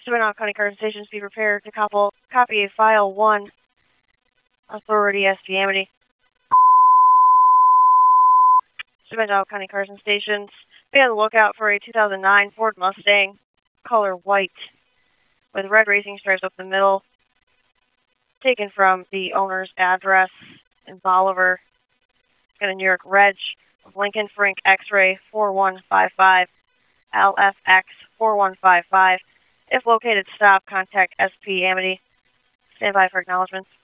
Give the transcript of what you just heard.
Seminole County Card Stations, be prepared to copy File 1, Authority SP Amity. Seminole County Cars and Stations, be on the lookout for a 2009 Ford Mustang, color white, with red racing stripes up the middle, taken from the owner's address in Bolivar. It's got a New York reg of Lincoln Frank X-Ray 4155, LFX 4155. If located, stop, contact SP Amity. Stand by for acknowledgments.